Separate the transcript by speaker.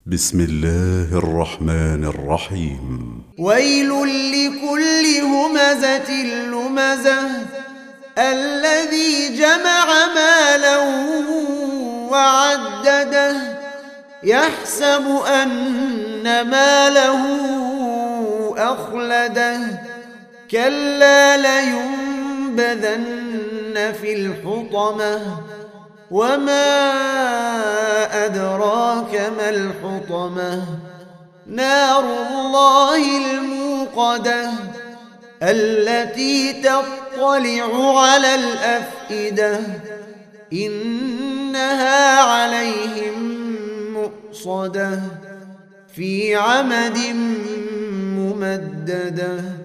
Speaker 1: بسم الله الرحمن الرحيم.
Speaker 2: ويل لكل همزة لمزة الذي جمع مالا وعدده يحسب أن ماله أخلده كلا لينبذن في الحطمة وما أدراك ما الحطمة نار الله الموقدة التي تطلع على الأفئدة إنها عليهم مؤصدة في عمد ممددة.